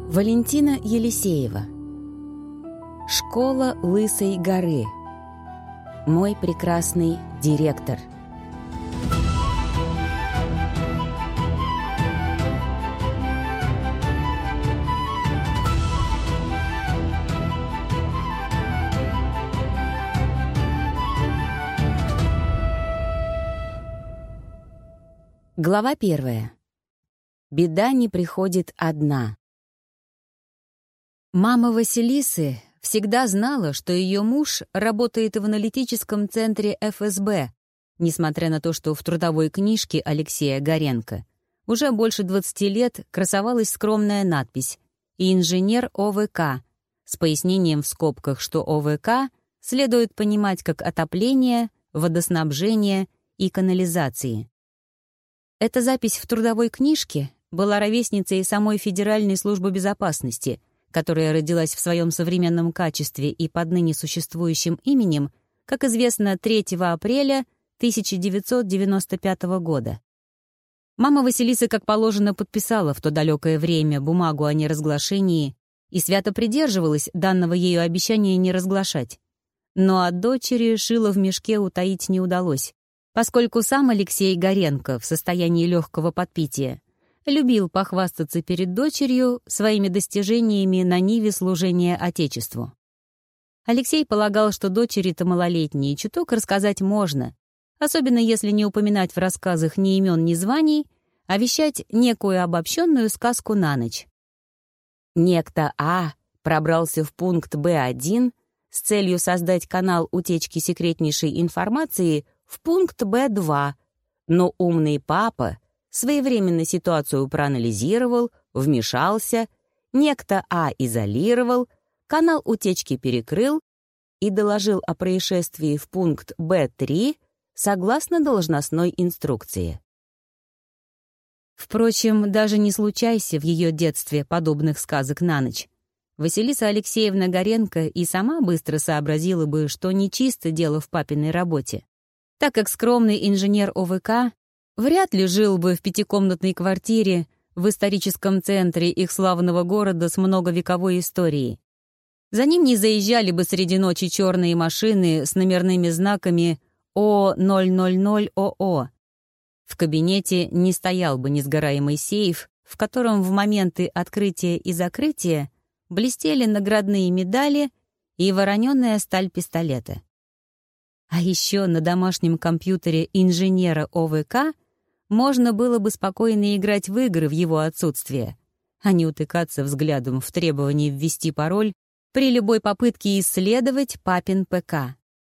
Валентина Елисеева. Школа Лысой горы. Мой прекрасный директор. Глава 1. Беда не приходит одна. Мама Василисы всегда знала, что ее муж работает в аналитическом центре ФСБ, несмотря на то, что в трудовой книжке Алексея Горенко уже больше 20 лет красовалась скромная надпись «Инженер ОВК» с пояснением в скобках, что ОВК следует понимать как отопление, водоснабжение и канализации. Эта запись в трудовой книжке была ровесницей самой Федеральной службы безопасности, которая родилась в своем современном качестве и под ныне существующим именем, как известно, 3 апреля 1995 года. Мама Василисы, как положено, подписала в то далекое время бумагу о неразглашении и свято придерживалась данного ею обещания не разглашать. Но от дочери шило в мешке утаить не удалось, поскольку сам Алексей Горенко в состоянии легкого подпития любил похвастаться перед дочерью своими достижениями на ниве служения Отечеству. Алексей полагал, что дочери-то малолетние чуток рассказать можно, особенно если не упоминать в рассказах ни имен, ни званий, а вещать некую обобщенную сказку на ночь. Некто А пробрался в пункт Б1 с целью создать канал утечки секретнейшей информации в пункт Б2, но умный папа своевременно ситуацию проанализировал, вмешался, некто А изолировал, канал утечки перекрыл и доложил о происшествии в пункт Б3 согласно должностной инструкции. Впрочем, даже не случайся в ее детстве подобных сказок на ночь. Василиса Алексеевна Горенко и сама быстро сообразила бы, что нечисто дело в папиной работе, так как скромный инженер ОВК вряд ли жил бы в пятикомнатной квартире в историческом центре их славного города с многовековой историей. За ним не заезжали бы среди ночи черные машины с номерными знаками О000ОО. В кабинете не стоял бы несгораемый сейф, в котором в моменты открытия и закрытия блестели наградные медали и вороненая сталь пистолета. А еще на домашнем компьютере инженера ОВК можно было бы спокойно играть в игры в его отсутствие, а не утыкаться взглядом в требование ввести пароль при любой попытке исследовать папин ПК.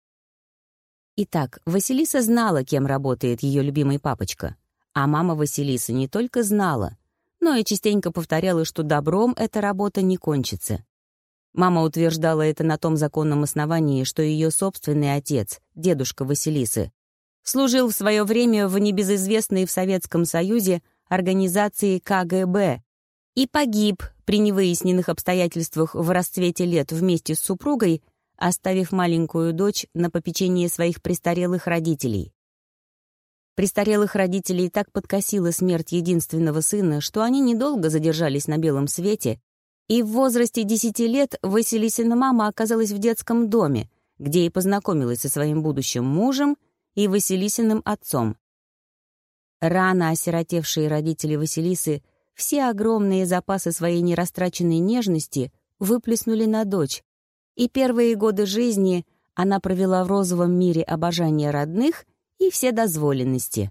Итак, Василиса знала, кем работает ее любимый папочка, а мама Василисы не только знала, но и частенько повторяла, что добром эта работа не кончится. Мама утверждала это на том законном основании, что ее собственный отец, дедушка Василисы, служил в свое время в небезызвестной в Советском Союзе организации КГБ и погиб при невыясненных обстоятельствах в расцвете лет вместе с супругой, оставив маленькую дочь на попечение своих престарелых родителей. Престарелых родителей так подкосила смерть единственного сына, что они недолго задержались на белом свете, и в возрасте 10 лет Василисина мама оказалась в детском доме, где и познакомилась со своим будущим мужем и Василисиным отцом. Рано осиротевшие родители Василисы все огромные запасы своей нерастраченной нежности выплеснули на дочь, и первые годы жизни она провела в розовом мире обожания родных и вседозволенности.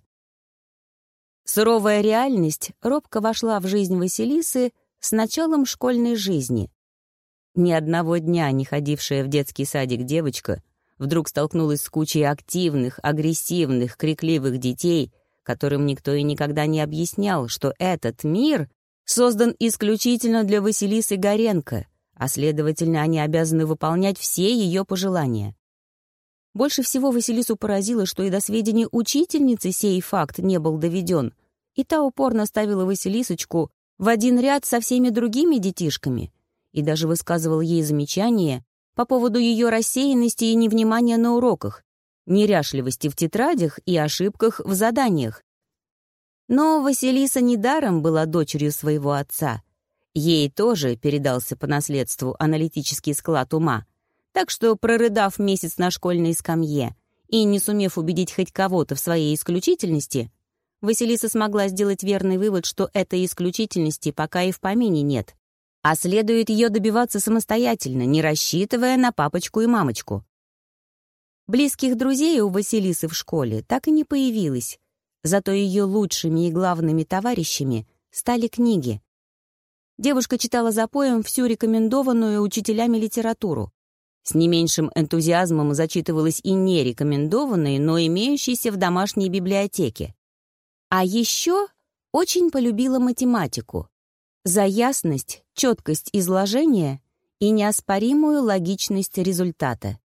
Суровая реальность робко вошла в жизнь Василисы с началом школьной жизни. Ни одного дня не ходившая в детский садик девочка вдруг столкнулась с кучей активных, агрессивных, крикливых детей, которым никто и никогда не объяснял, что этот мир создан исключительно для Василисы Горенко, а, следовательно, они обязаны выполнять все ее пожелания. Больше всего Василису поразило, что и до сведения учительницы сей факт не был доведен, и та упорно ставила Василисочку в один ряд со всеми другими детишками и даже высказывал ей замечания по поводу ее рассеянности и невнимания на уроках, неряшливости в тетрадях и ошибках в заданиях. Но Василиса недаром была дочерью своего отца, Ей тоже передался по наследству аналитический склад ума, так что, прорыдав месяц на школьной скамье и не сумев убедить хоть кого-то в своей исключительности, Василиса смогла сделать верный вывод, что этой исключительности пока и в помине нет, а следует ее добиваться самостоятельно, не рассчитывая на папочку и мамочку. Близких друзей у Василисы в школе так и не появилось, зато ее лучшими и главными товарищами стали книги. Девушка читала запоем всю рекомендованную учителями литературу. С не меньшим энтузиазмом зачитывалась и не рекомендованные, но имеющиеся в домашней библиотеке. А еще очень полюбила математику за ясность, четкость изложения и неоспоримую логичность результата.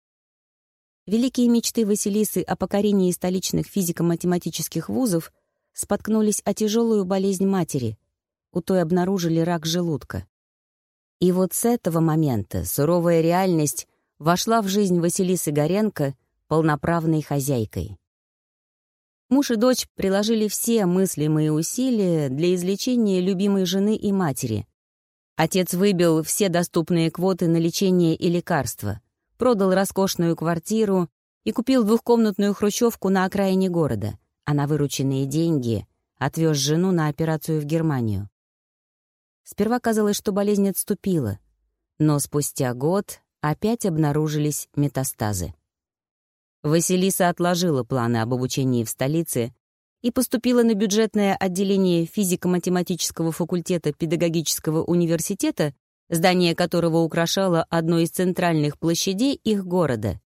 Великие мечты Василисы о покорении столичных физико-математических вузов споткнулись о тяжелую болезнь матери. У той обнаружили рак желудка. И вот с этого момента суровая реальность вошла в жизнь Василисы Горенко полноправной хозяйкой. Муж и дочь приложили все мыслимые усилия для излечения любимой жены и матери. Отец выбил все доступные квоты на лечение и лекарства, продал роскошную квартиру и купил двухкомнатную хрущевку на окраине города, а на вырученные деньги отвез жену на операцию в Германию. Сперва казалось, что болезнь отступила, но спустя год опять обнаружились метастазы. Василиса отложила планы об обучении в столице и поступила на бюджетное отделение физико-математического факультета педагогического университета, здание которого украшало одну из центральных площадей их города.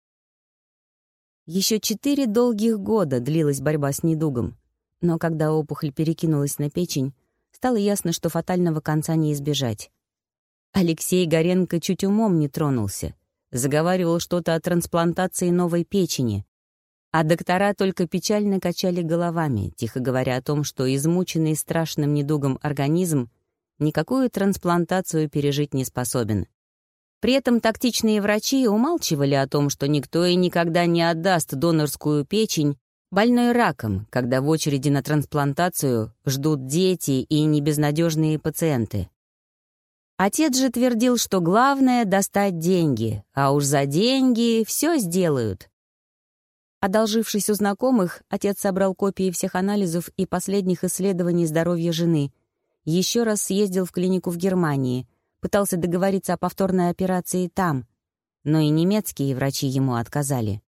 Еще 4 долгих года длилась борьба с недугом, но когда опухоль перекинулась на печень, стало ясно, что фатального конца не избежать. Алексей Горенко чуть умом не тронулся, заговаривал что-то о трансплантации новой печени, а доктора только печально качали головами, тихо говоря о том, что измученный страшным недугом организм никакую трансплантацию пережить не способен. При этом тактичные врачи умалчивали о том, что никто и никогда не отдаст донорскую печень больной раком, когда в очереди на трансплантацию ждут дети и небезнадежные пациенты. Отец же твердил, что главное — достать деньги, а уж за деньги все сделают. Одолжившись у знакомых, отец собрал копии всех анализов и последних исследований здоровья жены, еще раз съездил в клинику в Германии, пытался договориться о повторной операции там, но и немецкие врачи ему отказали.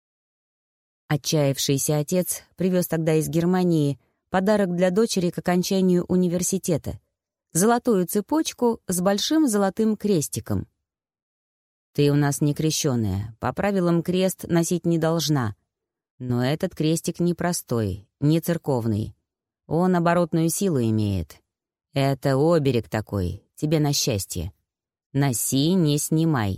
Отчаявшийся отец привез тогда из Германии подарок для дочери к окончанию университета — золотую цепочку с большим золотым крестиком. «Ты у нас не крещеная, по правилам крест носить не должна. Но этот крестик непростой, не церковный. Он оборотную силу имеет. Это оберег такой, тебе на счастье. Носи, не снимай».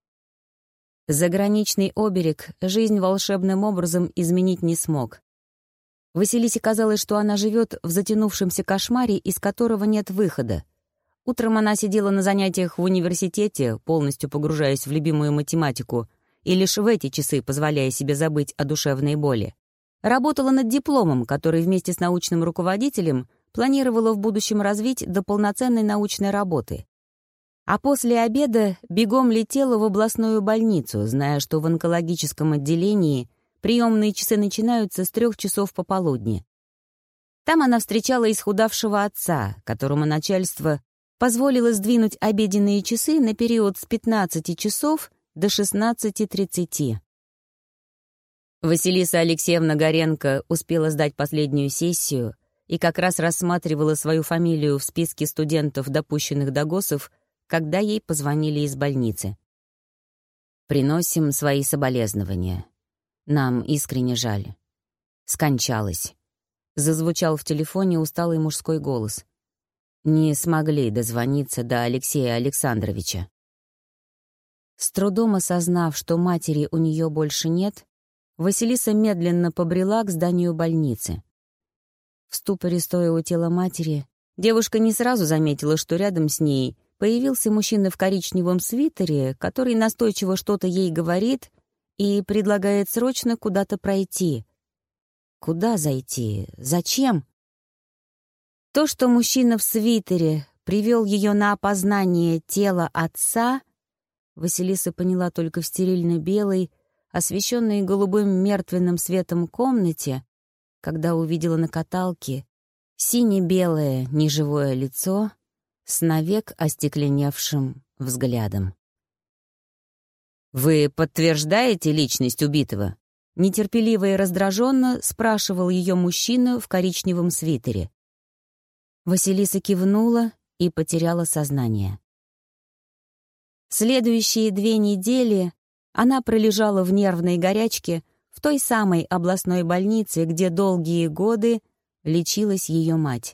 Заграничный оберег жизнь волшебным образом изменить не смог. Василисе казалось, что она живет в затянувшемся кошмаре, из которого нет выхода. Утром она сидела на занятиях в университете, полностью погружаясь в любимую математику, и лишь в эти часы позволяя себе забыть о душевной боли. Работала над дипломом, который вместе с научным руководителем планировала в будущем развить до полноценной научной работы. А после обеда бегом летела в областную больницу, зная, что в онкологическом отделении приемные часы начинаются с 3 часов пополудни. Там она встречала исхудавшего отца, которому начальство позволило сдвинуть обеденные часы на период с 15 часов до 16:30. Василиса Алексеевна Горенко успела сдать последнюю сессию и как раз рассматривала свою фамилию в списке студентов, допущенных до ГОСов, когда ей позвонили из больницы. «Приносим свои соболезнования. Нам искренне жаль. Скончалась». Зазвучал в телефоне усталый мужской голос. Не смогли дозвониться до Алексея Александровича. С трудом осознав, что матери у нее больше нет, Василиса медленно побрела к зданию больницы. В ступоре стоя у тела матери, девушка не сразу заметила, что рядом с ней появился мужчина в коричневом свитере, который настойчиво что-то ей говорит и предлагает срочно куда-то пройти. Куда зайти? Зачем? То, что мужчина в свитере привел ее на опознание тела отца, Василиса поняла только в стерильно-белой, освещенной голубым мертвенным светом комнате, когда увидела на каталке сине-белое неживое лицо с навек остекленевшим взглядом. «Вы подтверждаете личность убитого?» Нетерпеливо и раздраженно спрашивал ее мужчина в коричневом свитере. Василиса кивнула и потеряла сознание. Следующие 2 недели она пролежала в нервной горячке в той самой областной больнице, где долгие годы лечилась ее мать.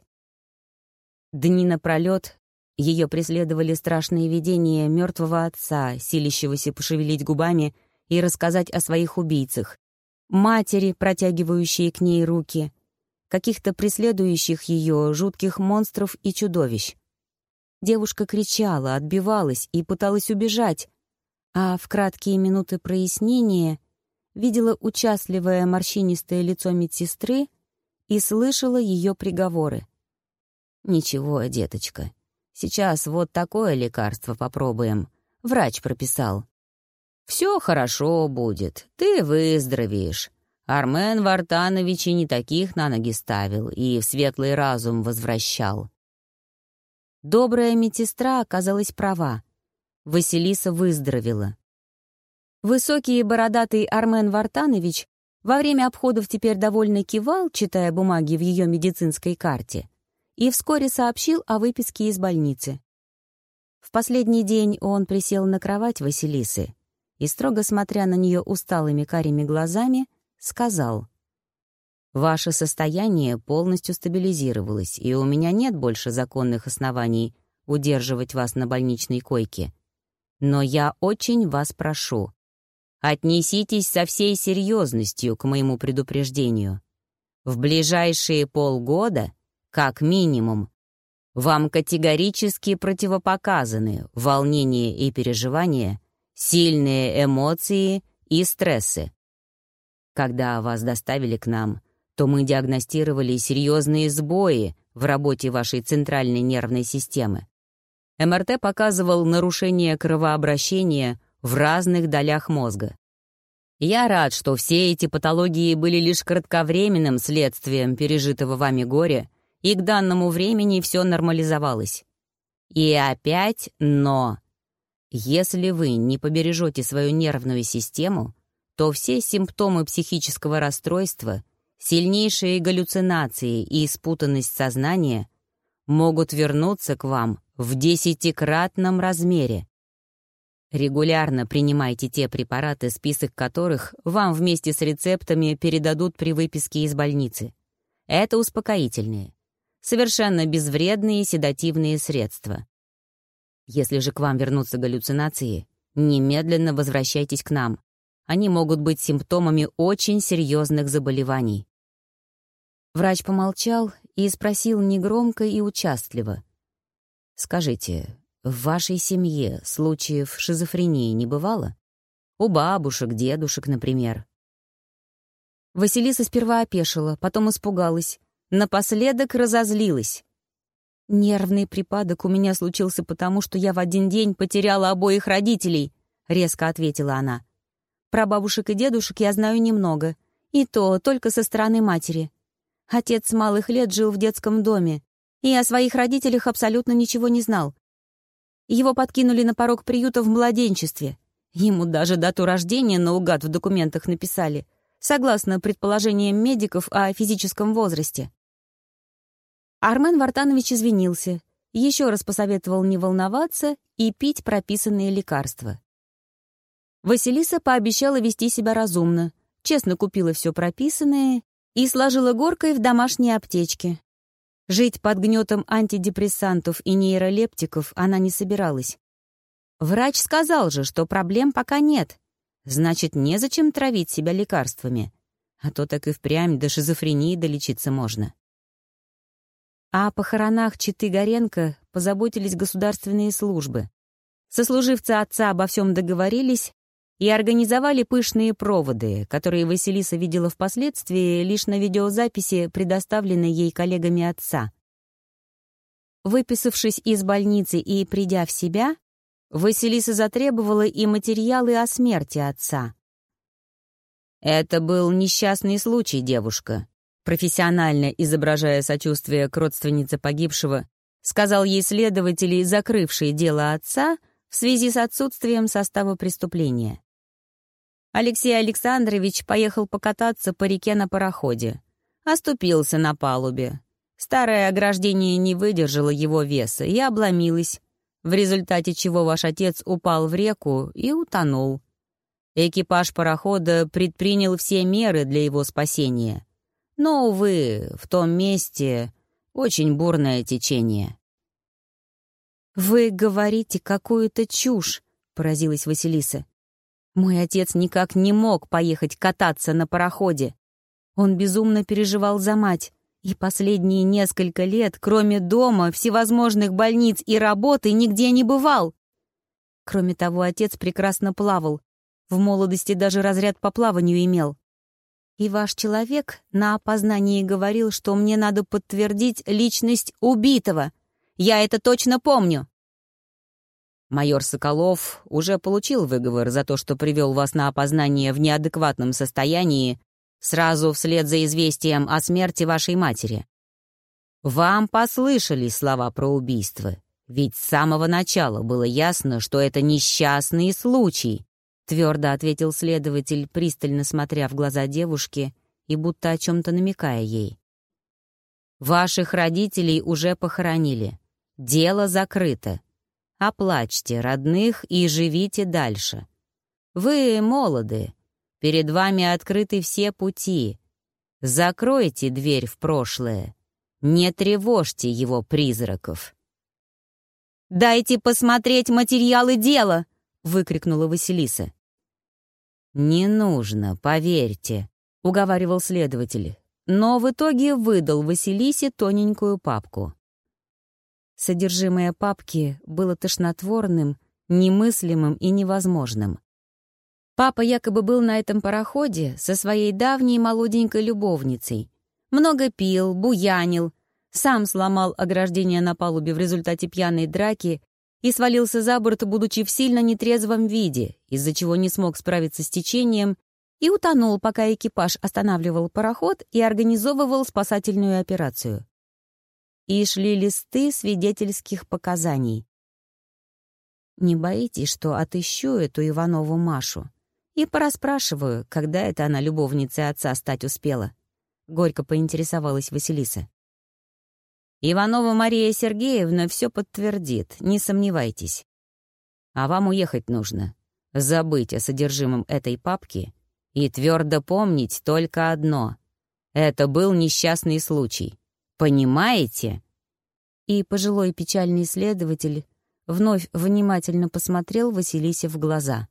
Дни напролет ее преследовали страшные видения мертвого отца, силящегося пошевелить губами и рассказать о своих убийцах, матери, протягивающие к ней руки, каких-то преследующих ее жутких монстров и чудовищ. Девушка кричала, отбивалась и пыталась убежать, а в краткие минуты прояснения видела участливое морщинистое лицо медсестры и слышала ее приговоры. «Ничего, деточка, сейчас вот такое лекарство попробуем. Врач прописал. Все хорошо будет, ты выздоровеешь. Армен Вартанович и не таких на ноги ставил и в светлый разум возвращал». Добрая медсестра оказалась права. Василиса выздоровела. Высокий и бородатый Армен Вартанович во время обходов теперь довольно кивал, читая бумаги в ее медицинской карте, и вскоре сообщил о выписке из больницы. В последний день он присел на кровать Василисы и, строго смотря на нее усталыми карими глазами, сказал: «Ваше состояние полностью стабилизировалось, и у меня нет больше законных оснований удерживать вас на больничной койке. Но я очень вас прошу, отнеситесь со всей серьезностью к моему предупреждению. В ближайшие полгода, как минимум, вам категорически противопоказаны волнение и переживания, сильные эмоции и стрессы. Когда вас доставили к нам, то мы диагностировали серьезные сбои в работе вашей центральной нервной системы. МРТ показывал нарушение кровообращения в разных долях мозга. Я рад, что все эти патологии были лишь кратковременным следствием пережитого вами горя, и к данному времени все нормализовалось. И опять «но». Если вы не побережете свою нервную систему, то все симптомы психического расстройства, сильнейшие галлюцинации и спутанность сознания могут вернуться к вам в 10-кратном размере. Регулярно принимайте те препараты, список которых вам вместе с рецептами передадут при выписке из больницы. Это успокоительные, совершенно безвредные седативные средства. Если же к вам вернутся галлюцинации, немедленно возвращайтесь к нам. Они могут быть симптомами очень серьезных заболеваний. Врач помолчал и спросил негромко и участливо: «Скажите, в вашей семье случаев шизофрении не бывало? У бабушек, дедушек, например?» Василиса сперва опешила, потом испугалась, напоследок разозлилась. «Нервный припадок у меня случился потому, что я в один день потеряла обоих родителей», — резко ответила она. «Про бабушек и дедушек я знаю немного, и то только со стороны матери. Отец с малых лет жил в детском доме и о своих родителях абсолютно ничего не знал. Его подкинули на порог приюта в младенчестве. Ему даже дату рождения наугад в документах написали, согласно предположениям медиков о физическом возрасте». Армен Вартанович извинился, еще раз посоветовал не волноваться и пить прописанные лекарства. Василиса пообещала вести себя разумно, честно купила все прописанное и сложила горкой в домашней аптечке. Жить под гнетом антидепрессантов и нейролептиков она не собиралась. Врач сказал же, что проблем пока нет. Значит, незачем травить себя лекарствами. А то так и впрямь до шизофрении долечиться можно. О похоронах четы Горенко позаботились государственные службы. Сослуживцы отца обо всем договорились и организовали пышные проводы, которые Василиса видела впоследствии лишь на видеозаписи, предоставленной ей коллегами отца. Выписавшись из больницы и придя в себя, Василиса затребовала и материалы о смерти отца. «Это был несчастный случай, девушка», профессионально изображая сочувствие к родственнице погибшего, сказал ей следователь, закрывший дело отца в связи с отсутствием состава преступления. Алексей Александрович поехал покататься по реке на пароходе. Оступился на палубе. Старое ограждение не выдержало его веса и обломилось, в результате чего ваш отец упал в реку и утонул. Экипаж парохода предпринял все меры для его спасения. Но, увы, в том месте очень бурное течение. «Вы говорите какую-то чушь», — поразилась Василиса. «Мой отец никак не мог поехать кататься на пароходе. Он безумно переживал за мать, и последние несколько лет, кроме дома, всевозможных больниц и работы, нигде не бывал. Кроме того, отец прекрасно плавал. В молодости даже разряд по плаванию имел. И ваш человек на опознании говорил, что мне надо подтвердить личность убитого. Я это точно помню». Майор Соколов уже получил выговор за то, что привел вас на опознание в неадекватном состоянии сразу вслед за известием о смерти вашей матери. Вам послышались слова про убийство, ведь с самого начала было ясно, что это несчастный случай, твердо ответил следователь, пристально смотря в глаза девушки и будто о чем-то намекая ей. Ваших родителей уже похоронили. Дело закрыто. Оплачьте родных и живите дальше. Вы молоды. Перед вами открыты все пути. Закройте дверь в прошлое. Не тревожьте его призраков. «Дайте посмотреть материалы дела!» — выкрикнула Василиса. «Не нужно, поверьте», — уговаривал следователь, но в итоге выдал Василисе тоненькую папку. Содержимое папки было тошнотворным, немыслимым и невозможным. Папа якобы был на этом пароходе со своей давней молоденькой любовницей. Много пил, буянил, сам сломал ограждение на палубе в результате пьяной драки и свалился за борт, будучи в сильно нетрезвом виде, из-за чего не смог справиться с течением и утонул, пока экипаж останавливал пароход и организовывал спасательную операцию. И шли листы свидетельских показаний. «Не боитесь, что отыщу эту Иванову Машу и порасспрашиваю, когда это она любовницей отца стать успела?» — горько поинтересовалась Василиса. «Иванова Мария Сергеевна все подтвердит, не сомневайтесь. А вам уехать нужно, забыть о содержимом этой папки и твердо помнить только одно — это был несчастный случай. Понимаете?» И пожилой печальный следователь вновь внимательно посмотрел Василисе в глаза.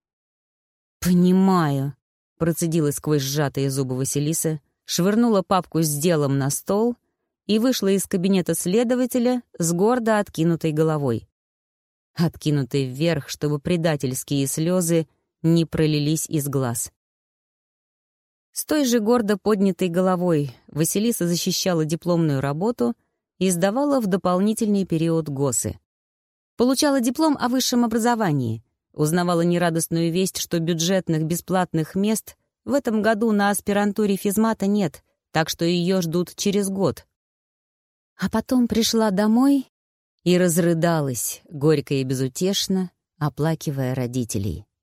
«Понимаю», — процедила сквозь сжатые зубы Василиса, швырнула папку с делом на стол и вышла из кабинета следователя с гордо откинутой головой. Откинутой вверх, чтобы предательские слезы не пролились из глаз. С той же гордо поднятой головой Василиса защищала дипломную работу и сдавала в дополнительный период ГОСы. Получала диплом о высшем образовании, узнавала нерадостную весть, что бюджетных бесплатных мест в этом году на аспирантуре физмата нет, так что ее ждут через год. А потом пришла домой и разрыдалась, горько и безутешно, оплакивая родителей.